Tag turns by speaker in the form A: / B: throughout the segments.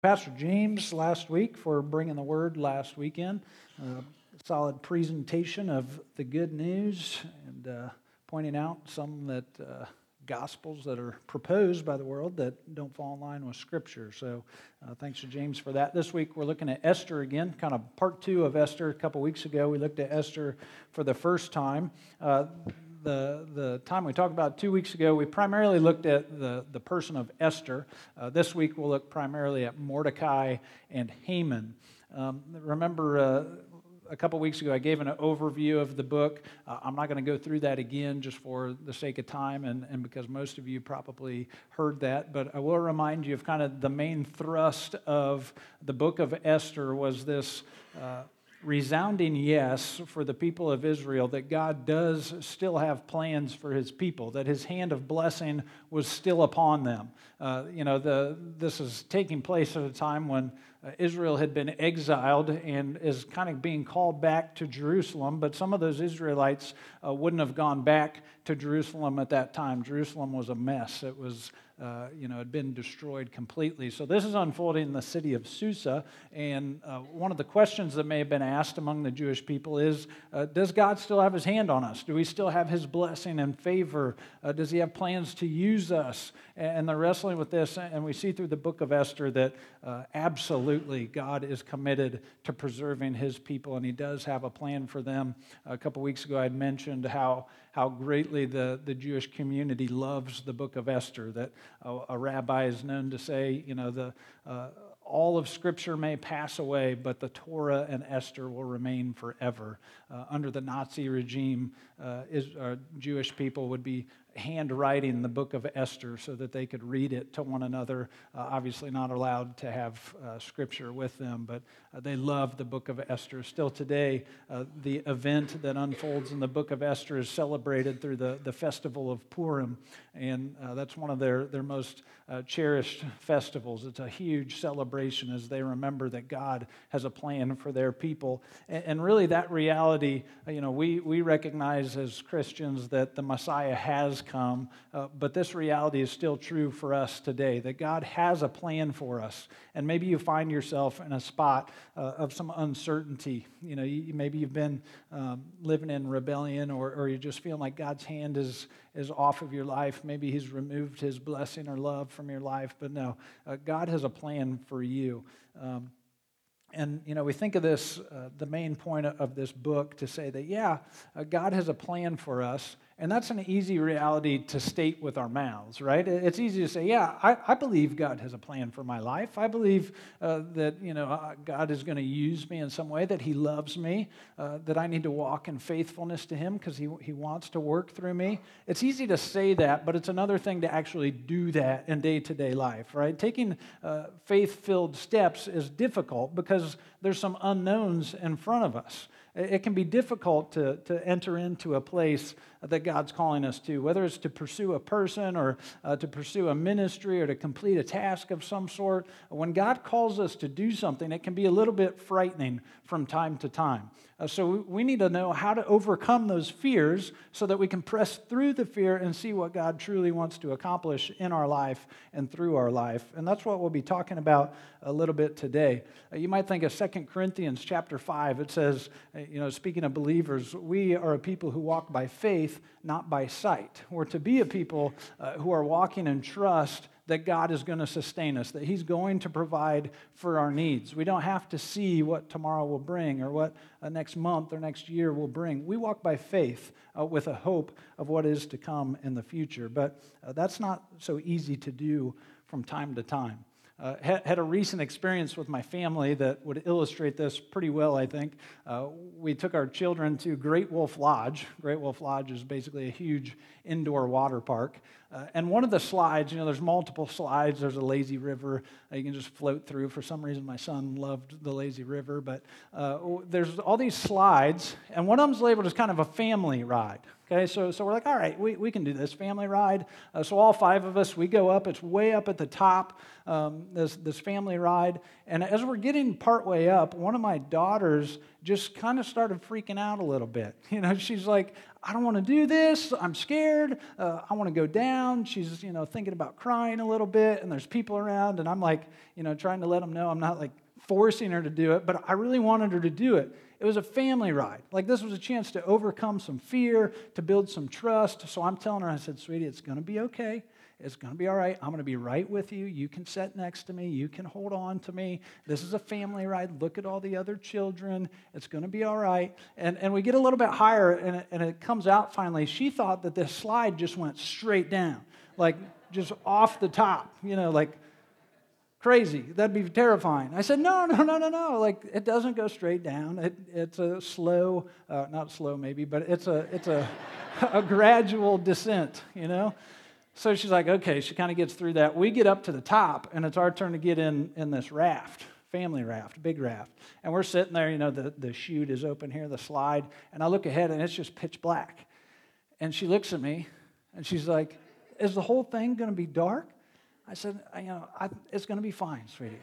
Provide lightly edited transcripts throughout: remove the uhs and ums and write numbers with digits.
A: Pastor James last week for bringing the word last weekend. Solid presentation of the good news and pointing out some that gospels that are proposed by the world that don't fall in line with Scripture. So thanks to James for that. This week we're looking at Esther again, kind of part two of Esther. A couple weeks ago we looked at Esther for the first time. The time we talked about 2 weeks ago, we primarily looked at the person of Esther. This week we'll look primarily at Mordecai and Haman. Remember a couple weeks ago I gave an overview of the book. I'm not going to go through that again just for the sake of time and because most of you probably heard that, but I will remind you of kind of the main thrust of the book of Esther was this resounding yes for the people of Israel that God does still have plans for his people, that his hand of blessing was still upon them. This is taking place at a time when Israel had been exiled and is kind of being called back to Jerusalem, but some of those Israelites wouldn't have gone back to Jerusalem at that time. Jerusalem was a mess. It was had been destroyed completely. So this is unfolding in the city of Susa, and one of the questions that may have been asked among the Jewish people is, does God still have his hand on us? Do we still have his blessing and favor? Does he have plans to use us? And they're wrestling with this, and we see through the book of Esther that absolutely God is committed to preserving his people, and he does have a plan for them. A couple weeks ago I had mentioned how greatly the Jewish community loves the book of Esther, that a rabbi is known to say, all of Scripture may pass away, but the Torah and Esther will remain forever. Under the Nazi regime, Jewish people would be handwriting the book of Esther so that they could read it to one another. Obviously not allowed to have Scripture with them, but they love the book of Esther. Still today, the event that unfolds in the book of Esther is celebrated through the festival of Purim, and that's one of their most cherished festivals. It's a huge celebration as they remember that God has a plan for their people. And really that reality, we recognize as Christians that the Messiah has come, but this reality is still true for us today, that God has a plan for us. And maybe you find yourself in a spot of some uncertainty. Maybe you've been living in rebellion, or you're just feeling like God's hand is off of your life. Maybe he's removed his blessing or love from your life, but no, God has a plan for you. And, we think of this, the main point of this book to say that, God has a plan for us, and that's an easy reality to state with our mouths, right? It's easy to say, I believe God has a plan for my life. I believe that, God is going to use me in some way, that he loves me, that I need to walk in faithfulness to him because he wants to work through me. It's easy to say that, but it's another thing to actually do that in day-to-day life, right? Taking faith-filled steps is difficult because there's some unknowns in front of us. It can be difficult to enter into a place that God's calling us to, whether it's to pursue a person or to pursue a ministry or to complete a task of some sort. When God calls us to do something, it can be a little bit frightening from time to time. So we need to know how to overcome those fears so that we can press through the fear and see what God truly wants to accomplish in our life and through our life. And that's what we'll be talking about a little bit today. You might think of 2 Corinthians chapter 5. It says, speaking of believers, we are a people who walk by faith, not by sight. We're to be a people who are walking in trust that God is going to sustain us, that he's going to provide for our needs. We don't have to see what tomorrow will bring or what next month or next year will bring. We walk by faith with a hope of what is to come in the future. But that's not so easy to do from time to time. Had a recent experience with my family that would illustrate this pretty well, I think. We took our children to Great Wolf Lodge. Great Wolf Lodge is basically a huge indoor water park. And one of the slides, there's multiple slides. There's a lazy river you can just float through. For some reason, my son loved the lazy river. But there's all these slides, and one of them's labeled as kind of a family ride. Okay, so we're like, all right, we can do this family ride. So all 5 of us, we go up. It's way up at the top, this family ride. And as we're getting partway up, one of my daughters just kind of started freaking out a little bit. She's like, I don't want to do this. I'm scared. I want to go down. She's, thinking about crying a little bit, and there's people around, and I'm like, trying to let them know I'm not like forcing her to do it, but I really wanted her to do it. It was a family ride. Like, this was a chance to overcome some fear, to build some trust. So I'm telling her, I said, sweetie, it's going to be okay. It's going to be all right. I'm going to be right with you. You can sit next to me. You can hold on to me. This is a family ride. Look at all the other children. It's going to be all right. And we get a little bit higher, and it comes out finally. She thought that this slide just went straight down, like just off the top, like crazy. That'd be terrifying. I said, no. Like, it doesn't go straight down. It's a slow, not slow maybe, but it's a gradual descent, So she's like, okay, she kind of gets through that. We get up to the top, and it's our turn to get in this raft, family raft, big raft. And we're sitting there, the chute is open here, the slide, and I look ahead, and it's just pitch black. And she looks at me, and she's like, is the whole thing going to be dark? I said, it's going to be fine, sweetie.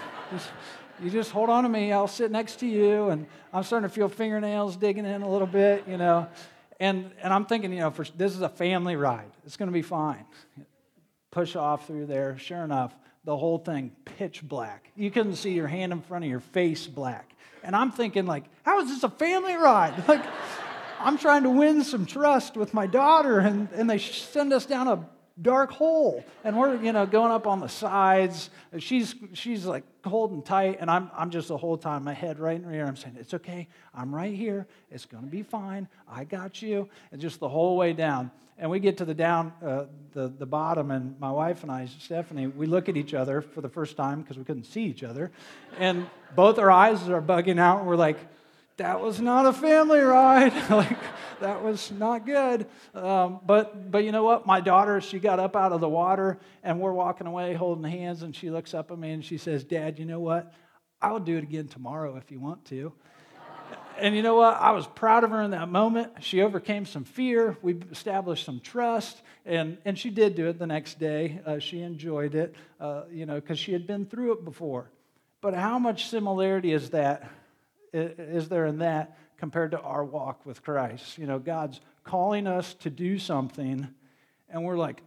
A: You just hold on to me. I'll sit next to you, and I'm starting to feel fingernails digging in a little bit, And I'm thinking, this is a family ride. It's going to be fine. Push off through there. Sure enough, the whole thing pitch black. You couldn't see your hand in front of your face black. And I'm thinking, like, how is this a family ride? Like, I'm trying to win some trust with my daughter, and they send us down a dark hole, and we're going up on the sides. She's like holding tight, and I'm just the whole time, my head right in her ear, I'm saying, it's okay, I'm right here, it's going to be fine, I got you. And just the whole way down, and we get to the bottom, and my wife and I, Stephanie, we look at each other for the first time because we couldn't see each other, and both our eyes are bugging out, and we're like, that was not a family ride. Like, that was not good. But you know what? My daughter, she got up out of the water, and we're walking away holding hands, and she looks up at me, and she says, Dad, you know what? I'll do it again tomorrow if you want to. And you know what? I was proud of her in that moment. She overcame some fear. We established some trust, and she did do it the next day. She enjoyed it, because she had been through it before. But how much similarity is there in that compared to our walk with Christ? God's calling us to do something, and we're like,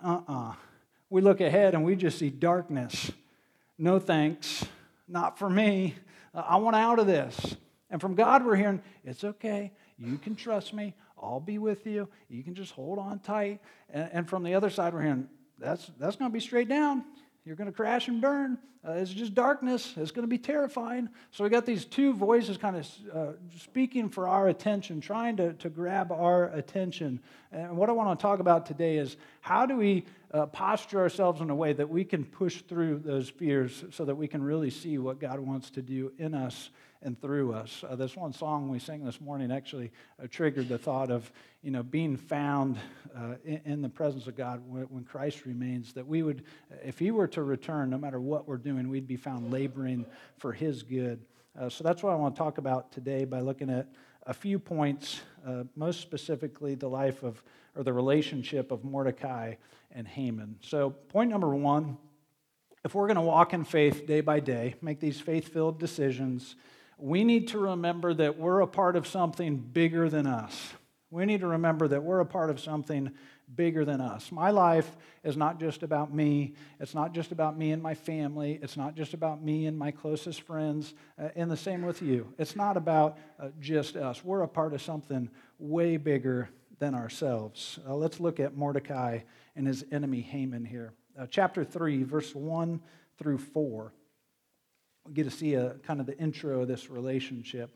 A: We look ahead, and we just see darkness. No thanks. Not for me. I want out of this. And from God, we're hearing, it's okay. You can trust me. I'll be with you. You can just hold on tight. And from the other side, we're hearing, that's going to be straight down. You're going to crash and burn. It's just darkness. It's going to be terrifying. So we got these two voices kind of speaking for our attention, trying to grab our attention. And what I want to talk about today is how do we posture ourselves in a way that we can push through those fears so that we can really see what God wants to do in us and through us. This one song we sang this morning actually triggered the thought of, being found in the presence of God when Christ remains, that we would, if He were to return, no matter what we're doing, we'd be found laboring for His good. So that's what I want to talk about today by looking at a few points, most specifically the life of, or the relationship of Mordecai and Haman. So point number one, if we're going to walk in faith day by day, make these faith-filled decisions, we need to remember that we're a part of something bigger than us. We need to remember that we're a part of something bigger than us. My life is not just about me. It's not just about me and my family. It's not just about me and my closest friends. And the same with you. It's not about just us. We're a part of something way bigger than ourselves. Let's look at Mordecai and his enemy Haman here. Chapter 3, verse 1 through 4. We get to see a kind of the intro of this relationship.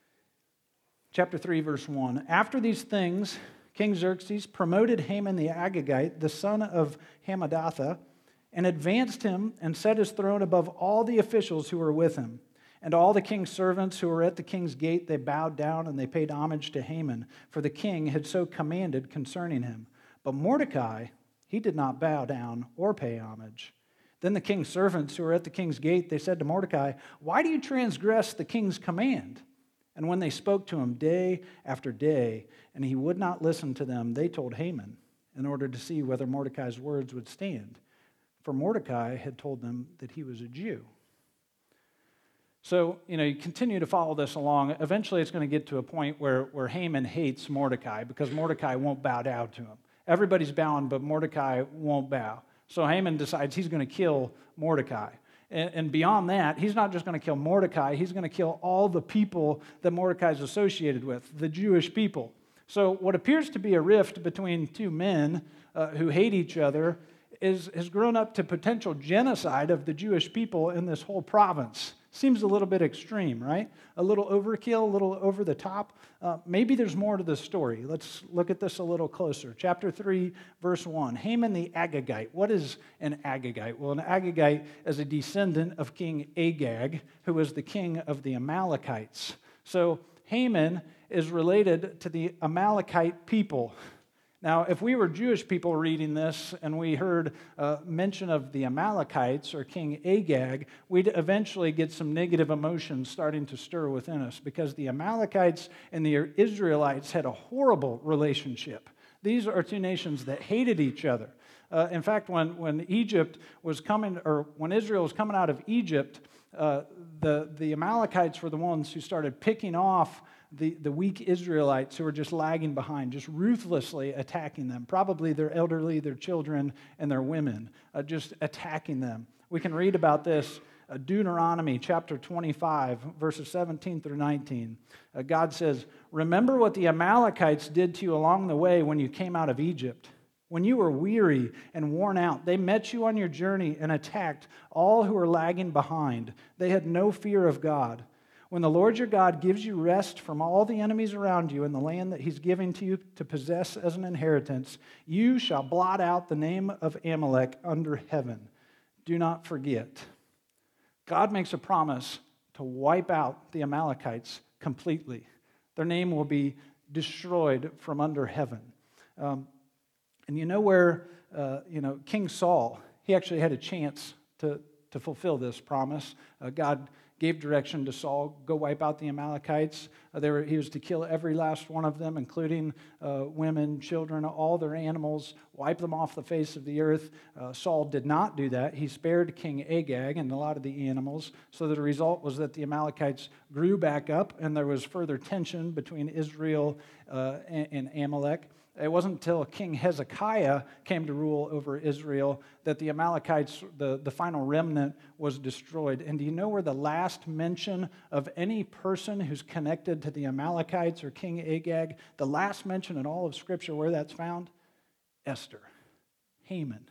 A: Chapter 3, verse 1. After these things, King Xerxes promoted Haman the Agagite, the son of Hammedatha, and advanced him and set his throne above all the officials who were with him. And all the king's servants who were at the king's gate, they bowed down and they paid homage to Haman, for the king had so commanded concerning him. But Mordecai, he did not bow down or pay homage. Then the king's servants who were at the king's gate, they said to Mordecai, "Why do you transgress the king's command?" And when they spoke to him day after day, and he would not listen to them, they told Haman, in order to see whether Mordecai's words would stand. For Mordecai had told them that he was a Jew. So, you continue to follow this along. Eventually, it's going to get to a point where Haman hates Mordecai because Mordecai won't bow down to him. Everybody's bowing, but Mordecai won't bow. So Haman decides he's going to kill Mordecai. And beyond that, he's not just going to kill Mordecai, he's going to kill all the people that Mordecai is associated with, the Jewish people. So what appears to be a rift between two men who hate each other has grown up to potential genocide of the Jewish people in this whole province. Seems a little bit extreme, right? A little overkill, a little over the top. Maybe there's more to the story. Let's look at this a little closer. Chapter 3, verse 1. Haman the Agagite. What is an Agagite? Well, an Agagite is a descendant of King Agag, who was the king of the Amalekites. So Haman is related to the Amalekite people. Now, if we were Jewish people reading this and we heard mention of the Amalekites or King Agag, we'd eventually get some negative emotions starting to stir within us because the Amalekites and the Israelites had a horrible relationship. These are two nations that hated each other. In fact, when Egypt was coming, or when Israel was coming out of Egypt, the Amalekites were the ones who started picking off the weak Israelites who were just lagging behind, just ruthlessly attacking them, probably their elderly, their children, and their women, just attacking them. We can read about this, Deuteronomy chapter 25, verses 17 through 19. God says, "Remember what the Amalekites did to you along the way when you came out of Egypt. When you were weary and worn out, they met you on your journey and attacked all who were lagging behind. They had no fear of God. When the Lord your God gives you rest from all the enemies around you in the land that he's giving to you to possess as an inheritance, you shall blot out the name of Amalek under heaven. Do not forget." God makes a promise to wipe out the Amalekites completely. Their name will be destroyed from under heaven. And you know where, King Saul, he actually had a chance to fulfill this promise. God gave direction to Saul, go wipe out the Amalekites. He was to kill every last one of them, including women, children, all their animals, wipe them off the face of the earth. Saul did not do that. He spared King Agag and a lot of the animals, so the result was that the Amalekites grew back up, and there was further tension between Israel and Amalek. It wasn't until King Hezekiah came to rule over Israel that the Amalekites, the final remnant, was destroyed. And do you know where the last mention of any person who's connected to the Amalekites or King Agag, the last mention in all of Scripture where that's found? Esther. Haman.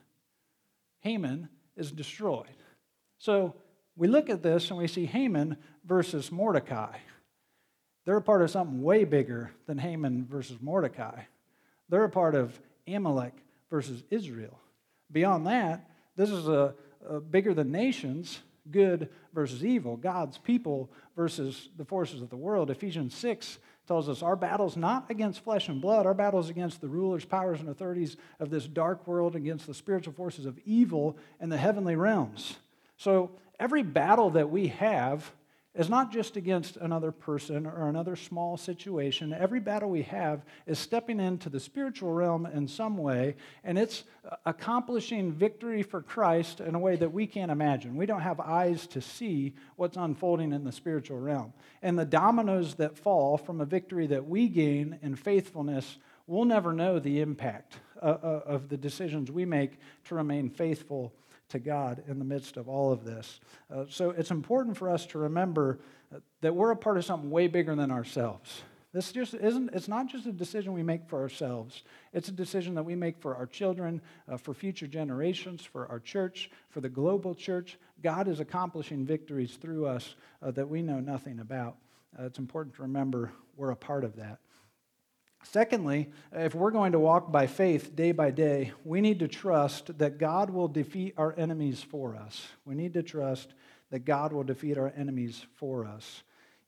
A: Haman is destroyed. So we look at this and we see Haman versus Mordecai. They're a part of something way bigger than Haman versus Mordecai. They're a part of Amalek versus Israel. Beyond that, this is a bigger than nations, good versus evil, God's people versus the forces of the world. Ephesians 6 tells us our battle's not against flesh and blood. Our battle's against the rulers, powers, and authorities of this dark world, against the spiritual forces of evil in the heavenly realms. So every battle that we have is not just against another person or another small situation. Every battle we have is stepping into the spiritual realm in some way, and it's accomplishing victory for Christ in a way that we can't imagine. We don't have eyes to see what's unfolding in the spiritual realm. And the dominoes that fall from a victory that we gain in faithfulness, we'll never know the impact of the decisions we make to remain faithful to God in the midst of all of this. So it's important for us to remember that we're a part of something way bigger than ourselves. It's not just a decision we make for ourselves. It's a decision that we make for our children, for future generations, for our church, for the global church. God is accomplishing victories through us that we know nothing about. It's important to remember we're a part of that. Secondly, if we're going to walk by faith day by day, we need to trust that God will defeat our enemies for us. We need to trust that God will defeat our enemies for us.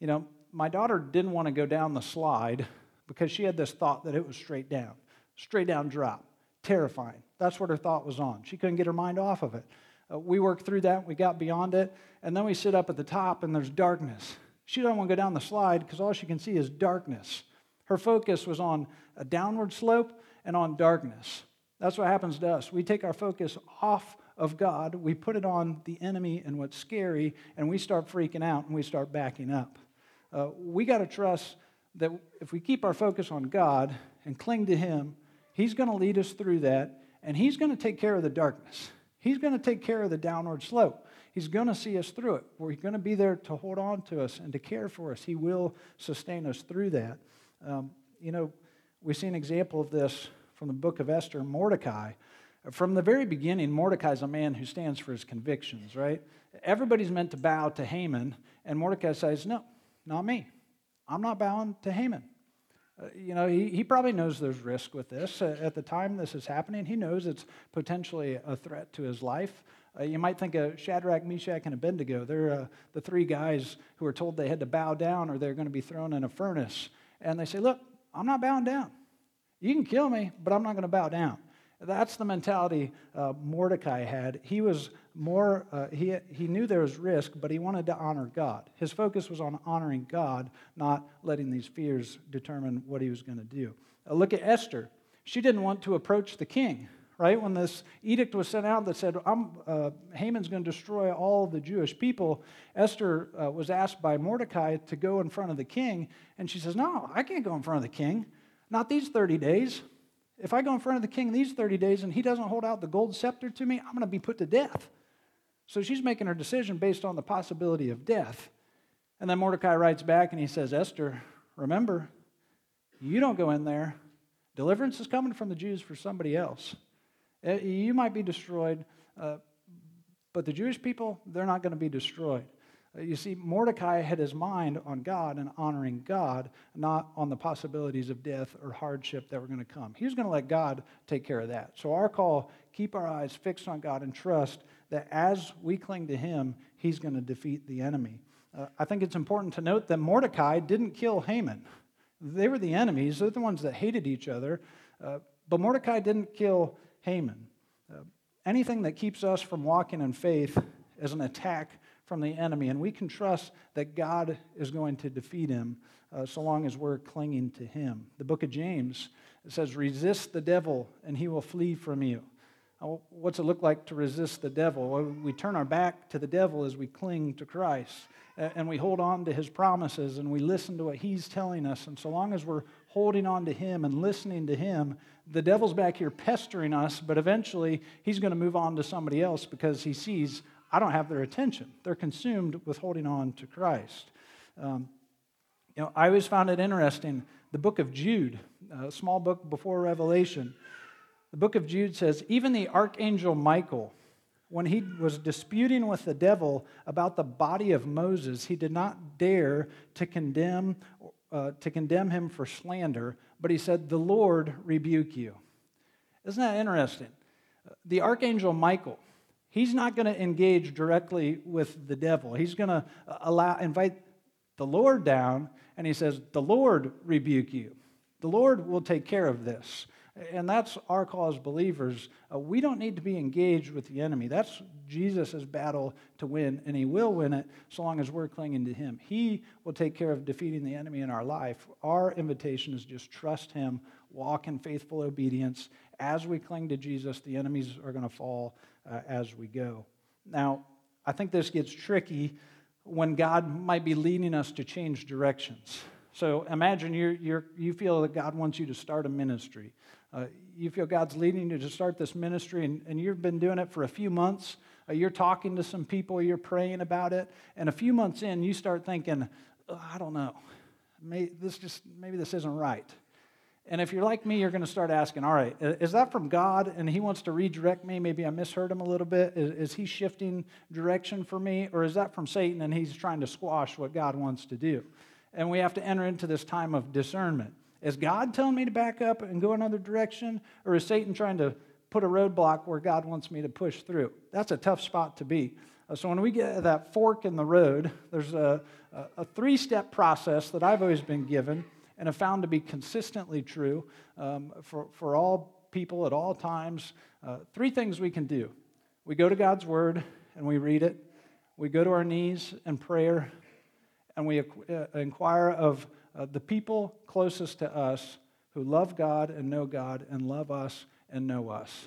A: My daughter didn't want to go down the slide because she had this thought that it was straight down drop, terrifying. That's what her thought was on. She couldn't get her mind off of it. We worked through that, we got beyond it, and then we sit up at the top and there's darkness. She doesn't want to go down the slide because all she can see is darkness. Her focus was on a downward slope and on darkness. That's what happens to us. We take our focus off of God, we put it on the enemy and what's scary, and we start freaking out and we start backing up. We got to trust that if we keep our focus on God and cling to Him, He's going to lead us through that, and He's going to take care of the darkness. He's going to take care of the downward slope. He's going to see us through it. We're going to be there to hold on to us and to care for us. He will sustain us through that. We see an example of this from the book of Esther, Mordecai. From the very beginning, Mordecai is a man who stands for his convictions, right? Everybody's meant to bow to Haman, and Mordecai says, no, not me. I'm not bowing to Haman. He probably knows there's risk with this. At the time this is happening, he knows it's potentially a threat to his life. You might think of Shadrach, Meshach, and Abednego. They're the three guys who were told they had to bow down or they're going to be thrown in a furnace. And they say, look, I'm not bowing down. You can kill me, but I'm not going to bow down. That's the mentality Mordecai had. He was more, he knew there was risk, but he wanted to honor God. His focus was on honoring God, not letting these fears determine what he was going to do. Look at Esther. She didn't want to approach the king, right? When this edict was sent out that said, Haman's going to destroy all of the Jewish people, Esther was asked by Mordecai to go in front of the king, and she says, no, I can't go in front of the king. Not these 30 days. If I go in front of the king these 30 days and he doesn't hold out the gold scepter to me, I'm going to be put to death. So she's making her decision based on the possibility of death. And then Mordecai writes back and he says, Esther, remember, you don't go in there. Deliverance is coming from the Jews for somebody else. You might be destroyed, but the Jewish people, they're not going to be destroyed. You see, Mordecai had his mind on God and honoring God, not on the possibilities of death or hardship that were going to come. He was going to let God take care of that. So our call, keep our eyes fixed on God and trust that as we cling to Him, He's going to defeat the enemy. I think it's important to note that Mordecai didn't kill Haman. They were the enemies. They're the ones that hated each other. But Mordecai didn't kill Haman. Anything that keeps us from walking in faith is an attack from the enemy, and we can trust that God is going to defeat him so long as we're clinging to Him. The book of James, it says, resist the devil and he will flee from you. What's it look like to resist the devil? Well, we turn our back to the devil as we cling to Christ, and we hold on to His promises, and we listen to what He's telling us. And so long as we're holding on to Him and listening to Him, the devil's back here pestering us, but eventually he's going to move on to somebody else because he sees, I don't have their attention. They're consumed with holding on to Christ. I always found it interesting. The book of Jude, a small book before Revelation, the book of Jude says, even the archangel Michael, when he was disputing with the devil about the body of Moses, he did not dare to condemn him for slander, but he said, the Lord rebuke you. Isn't that interesting? The archangel Michael, he's not going to engage directly with the devil. He's going to invite the Lord down, and he says, the Lord rebuke you. The Lord will take care of this. And that's our call as believers. We don't need to be engaged with the enemy. That's Jesus' battle to win, and He will win it so long as we're clinging to Him. He will take care of defeating the enemy in our life. Our invitation is just trust Him, walk in faithful obedience. As we cling to Jesus, the enemies are going to fall as we go. Now, I think this gets tricky when God might be leading us to change directions. So imagine you feel that God wants you to start a ministry. You feel God's leading you to start this ministry, and you've been doing it for a few months. You're talking to some people, you're praying about it, and a few months in, you start thinking, I don't know, maybe this isn't right. And if you're like me, you're going to start asking, all right, is that from God and He wants to redirect me? Maybe I misheard Him a little bit. Is He shifting direction for me? Or is that from Satan and he's trying to squash what God wants to do? And we have to enter into this time of discernment. Is God telling me to back up and go another direction? Or is Satan trying to put a roadblock where God wants me to push through? That's a tough spot to be. So when we get that fork in the road, there's a three-step process that I've always been given and have found to be consistently true for all people at all times. Three things we can do. We go to God's Word and we read it. We go to our knees in prayer and we inquire of the people closest to us who love God and know us and know us.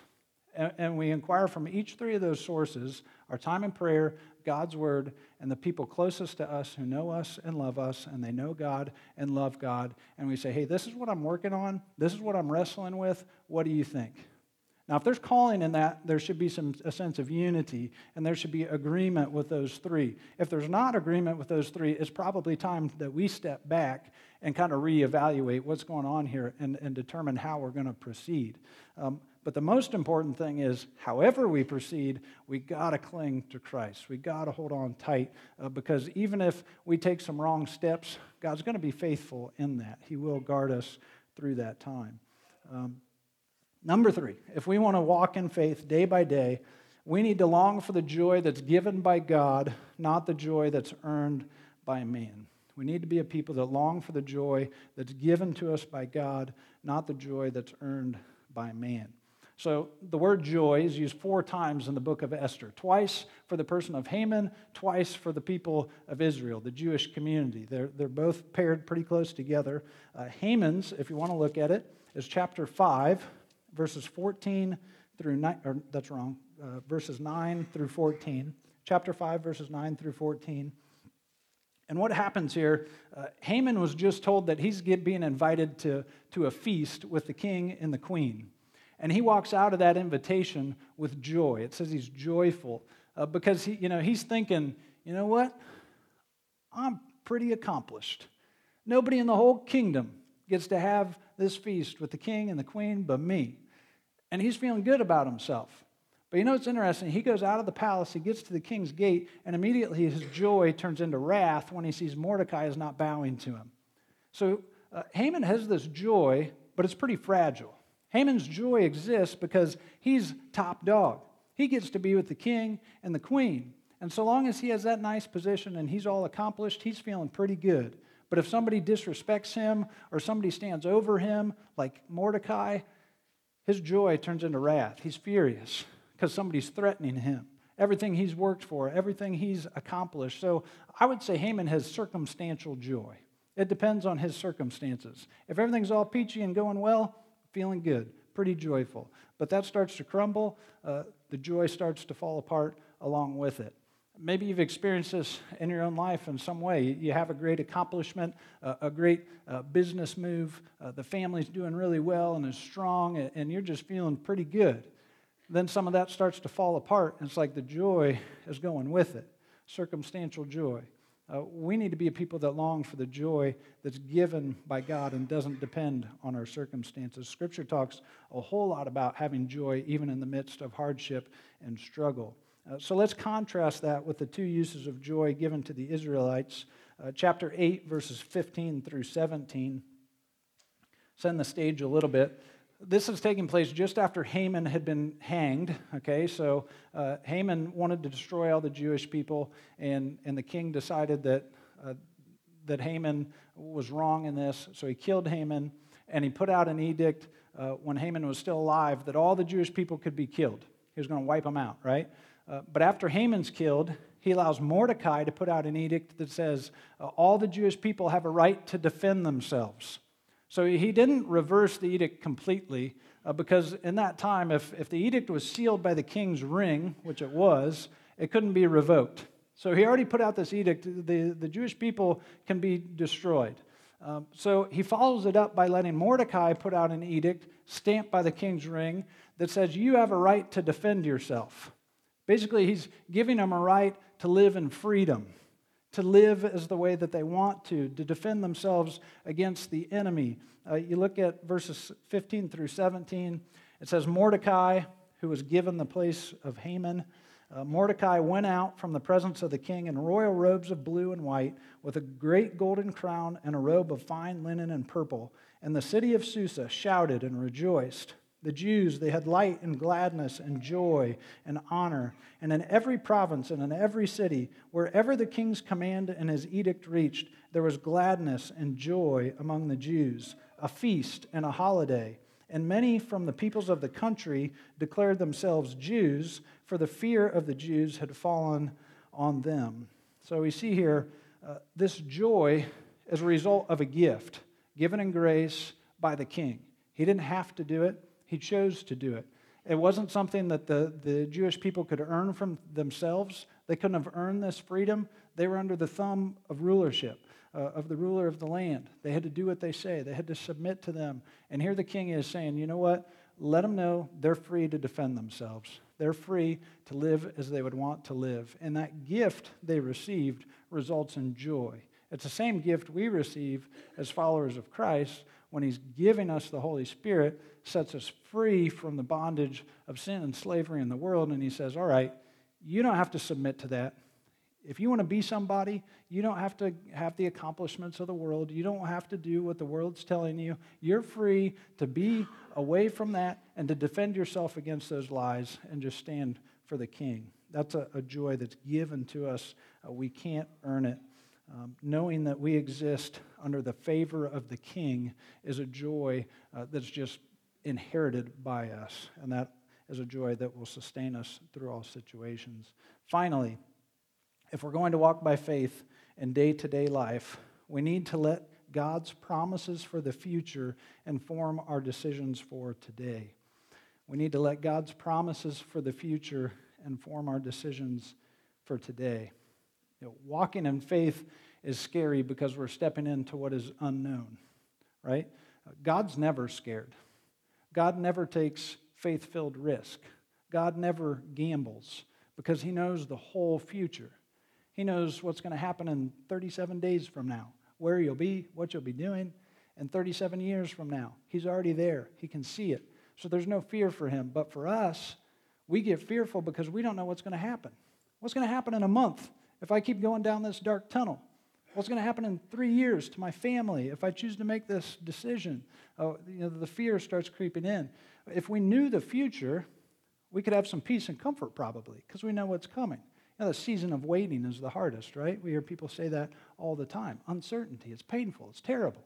A: And we inquire from each three of those sources, our time in prayer, God's word, and the people closest to us who know us and love us, and they know God and love God. And we say, hey, this is what I'm working on. This is what I'm wrestling with. What do you think? Now, if there's calling in that, there should be a sense of unity, and there should be agreement with those three. If there's not agreement with those three, it's probably time that we step back and kind of reevaluate what's going on here and determine how we're going to proceed. But the most important thing is, however we proceed, we got to cling to Christ. We got to hold on tight because even if we take some wrong steps, God's going to be faithful in that. He will guard us through that time. Number 3, if we want to walk in faith day by day, we need to long for the joy that's given by God, not the joy that's earned by man. We need to be a people that long for the joy that's given to us by God, not the joy that's earned by man. So the word joy is used 4 times in the book of Esther. Twice for the person of Haman, twice for the people of Israel, the Jewish community. They're both paired pretty close together. Haman's, if you want to look at it, is chapter 5, verses 14 through 9, or that's wrong, verses 9 through 14. Chapter 5, verses 9 through 14. And what happens here, Haman was just told that he's being invited to a feast with the king and the queen. And he walks out of that invitation with joy. It says he's joyful because he's thinking, you know what? I'm pretty accomplished. Nobody in the whole kingdom gets to have this feast with the king and the queen but me. And he's feeling good about himself. But you know what's interesting? He goes out of the palace, he gets to the king's gate, and immediately his joy turns into wrath when he sees Mordecai is not bowing to him. So Haman has this joy, but it's pretty fragile. Haman's joy exists because he's top dog. He gets to be with the king and the queen. And so long as he has that nice position and he's all accomplished, he's feeling pretty good. But if somebody disrespects him or somebody stands over him, like Mordecai, his joy turns into wrath. He's furious because somebody's threatening him. Everything he's worked for, everything he's accomplished. So I would say Haman has circumstantial joy. It depends on his circumstances. If everything's all peachy and going well, feeling good, pretty joyful. But that starts to crumble, the joy starts to fall apart along with it. Maybe you've experienced this in your own life in some way. You have a great accomplishment, a great business move, the family's doing really well and is strong, and you're just feeling pretty good. Then some of that starts to fall apart, and it's like the joy is going with it, circumstantial joy. We need to be a people that long for the joy that's given by God and doesn't depend on our circumstances. Scripture talks a whole lot about having joy even in the midst of hardship and struggle. So let's contrast that with the 2 uses of joy given to the Israelites. Chapter 8, verses 15 through 17. Set the stage a little bit. This is taking place just after Haman had been hanged. Okay, so Haman wanted to destroy all the Jewish people, and the king decided that Haman was wrong in this, so he killed Haman, and he put out an edict when Haman was still alive that all the Jewish people could be killed. He was going to wipe them out, right? But after Haman's killed, he allows Mordecai to put out an edict that says all the Jewish people have a right to defend themselves. So he didn't reverse the edict completely because in that time, if the edict was sealed by the king's ring, which it was, it couldn't be revoked. So he already put out this edict. The Jewish people can be destroyed. So he follows it up by letting Mordecai put out an edict stamped by the king's ring that says you have a right to defend yourself. Basically, he's giving them a right to live in freedom, to live as the way that they want to defend themselves against the enemy. You look at verses 15 through 17. It says, Mordecai, who was given the place of Haman, Mordecai went out from the presence of the king in royal robes of blue and white, with a great golden crown and a robe of fine linen and purple. And the city of Susa shouted and rejoiced. The Jews, they had light and gladness and joy and honor. And in every province and in every city, wherever the king's command and his edict reached, there was gladness and joy among the Jews, a feast and a holiday. And many from the peoples of the country declared themselves Jews, for the fear of the Jews had fallen on them. So we see here this joy as a result of a gift given in grace by the king. He didn't have to do it. He chose to do it. It wasn't something that the Jewish people could earn from themselves. They couldn't have earned this freedom. They were under the thumb of rulership, of the ruler of the land. They had to do what they say. They had to submit to them. And here the king is saying, you know what? Let them know they're free to defend themselves. They're free to live as they would want to live. And that gift they received results in joy. It's the same gift we receive as followers of Christ when he's giving us the Holy Spirit, sets us free from the bondage of sin and slavery in the world, and he says, all right, you don't have to submit to that. If you want to be somebody, you don't have to have the accomplishments of the world. You don't have to do what the world's telling you. You're free to be away from that and to defend yourself against those lies and just stand for the King. That's a joy that's given to us. We can't earn it. Knowing that we exist under the favor of the King is a joy that's just inherited by us, and that is a joy that will sustain us through all situations. Finally, if we're going to walk by faith in day-to-day life, we need to let God's promises for the future inform our decisions for today. We need to let God's promises for the future inform our decisions for today. Walking in faith is scary because we're stepping into what is unknown, right? God's never scared. God never takes faith-filled risk. God never gambles because he knows the whole future. He knows what's going to happen in 37 days from now, where you'll be, what you'll be doing, and 37 years from now. He's already there. He can see it. So there's no fear for him. But for us, we get fearful because we don't know what's going to happen. What's going to happen in a month if I keep going down this dark tunnel? What's going to happen in 3 years to my family if I choose to make this decision? The fear starts creeping in. If we knew the future, we could have some peace and comfort probably because we know what's coming. The season of waiting is the hardest, right? We hear people say that all the time. Uncertainty, it's painful, it's terrible.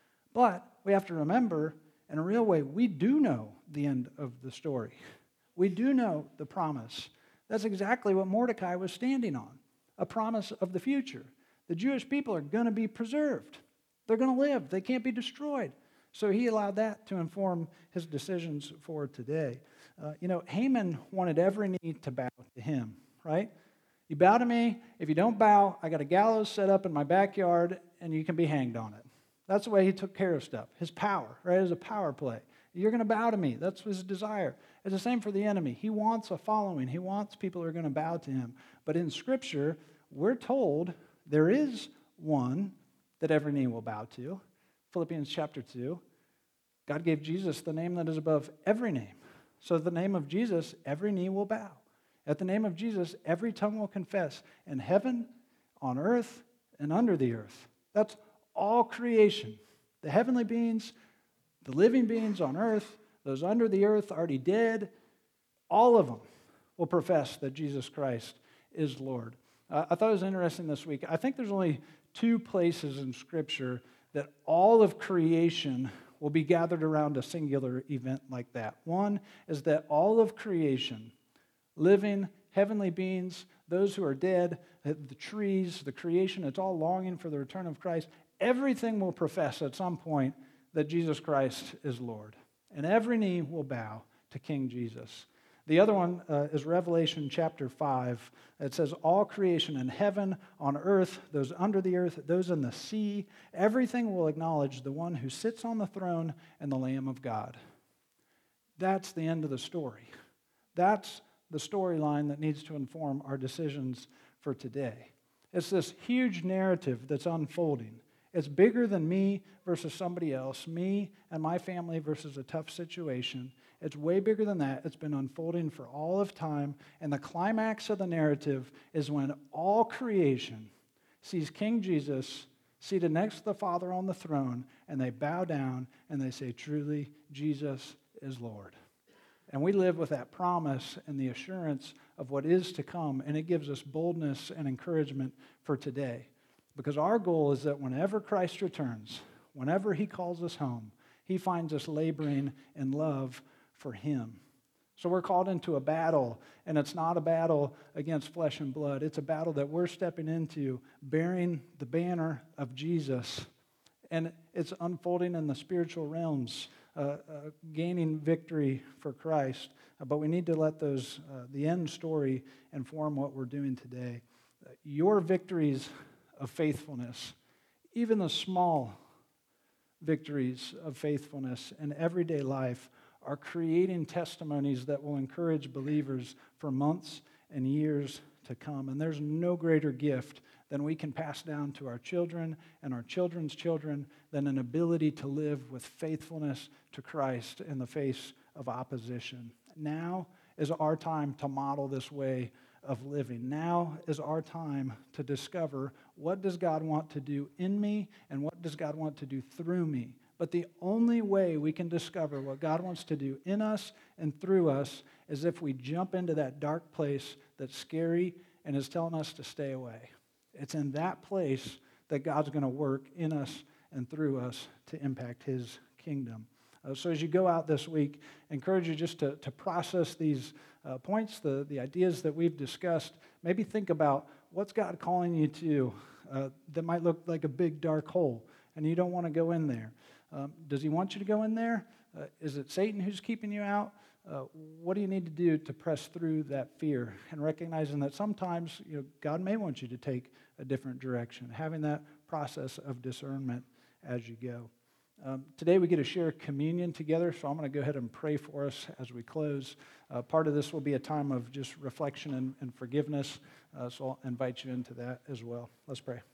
A: But we have to remember, in a real way, we do know the end of the story. We do know the promise. That's exactly what Mordecai was standing on, a promise of the future. The Jewish people are going to be preserved. They're going to live. They can't be destroyed. So he allowed that to inform his decisions for today. Haman wanted every knee to bow to him, right? You bow to me. If you don't bow, I got a gallows set up in my backyard, and you can be hanged on it. That's the way he took care of stuff. His power, right? It was a power play. You're going to bow to me. That's his desire. It's the same for the enemy. He wants a following. He wants people who are going to bow to him. But in Scripture, we're told there is one that every knee will bow to. Philippians chapter 2. God gave Jesus the name that is above every name. So at the name of Jesus, every knee will bow. At the name of Jesus, every tongue will confess in heaven, on earth, and under the earth. That's all creation. The heavenly beings, the living beings on earth, those under the earth already dead, all of them will profess that Jesus Christ is Lord. I thought it was interesting this week. I think there's only 2 places in Scripture that all of creation will be gathered around a singular event like that. One is that all of creation, living, heavenly beings, those who are dead, the trees, the creation, it's all longing for the return of Christ. Everything will profess at some point that Jesus Christ is Lord. And every knee will bow to King Jesus. The other one is Revelation chapter 5. It says, all creation in heaven, on earth, those under the earth, those in the sea, everything will acknowledge the one who sits on the throne and the Lamb of God. That's the end of the story. That's the storyline that needs to inform our decisions for today. It's this huge narrative that's unfolding. It's bigger than me versus somebody else, me and my family versus a tough situation. It's way bigger than that. It's been unfolding for all of time. And the climax of the narrative is when all creation sees King Jesus seated next to the Father on the throne, and they bow down and they say, truly, Jesus is Lord. And we live with that promise and the assurance of what is to come, and it gives us boldness and encouragement for today. Because our goal is that whenever Christ returns, whenever he calls us home, he finds us laboring in love for him. So we're called into a battle, and it's not a battle against flesh and blood. It's a battle that we're stepping into, bearing the banner of Jesus. And it's unfolding in the spiritual realms gaining victory for Christ, but we need to let the end story inform what we're doing today. Your victories of faithfulness, even the small victories of faithfulness in everyday life, are creating testimonies that will encourage believers for months and years to come. And there's no greater gift than we can pass down to our children and our children's children than an ability to live with faithfulness to Christ in the face of opposition. Now is our time to model this way of living. Now is our time to discover, what does God want to do in me and what does God want to do through me? But the only way we can discover what God wants to do in us and through us is if we jump into that dark place that's scary and is telling us to stay away. It's in that place that God's going to work in us and through us to impact His kingdom. So as you go out this week, I encourage you just to process these points, the ideas that we've discussed. Maybe think about, what's God calling you to that might look like a big dark hole, and you don't want to go in there. Does He want you to go in there? Is it Satan who's keeping you out? What do you need to do to press through that fear? And recognizing that sometimes God may want you to take a different direction. Having that process of discernment as you go. Today we get to share communion together, so I'm going to go ahead and pray for us as we close. Part of this will be a time of just reflection and forgiveness, so I'll invite you into that as well. Let's pray.